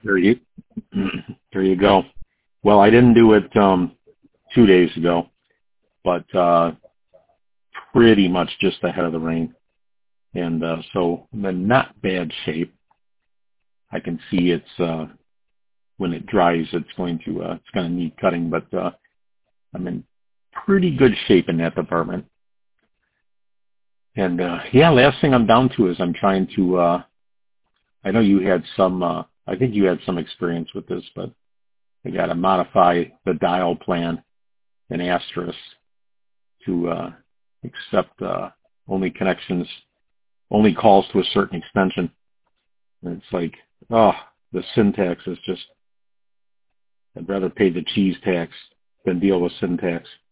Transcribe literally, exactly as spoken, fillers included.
There you, there you go. Well, I didn't do it um, two days ago, but uh, pretty much just ahead of the rain, and uh, so I'm in not bad shape. I can see it's uh, when it dries, it's going to uh, it's going to need cutting, but uh, I'm in pretty good shape in that department. And uh, yeah, last thing I'm down to is I'm trying to. Uh, I know you had some. Uh, I think you had some experience with this, but I got to modify the dial plan in Asterisk to uh, accept uh, only connections, only calls to a certain extension. And it's like, oh, the syntax is just. I'd rather pay the cheese tax than deal with syntax.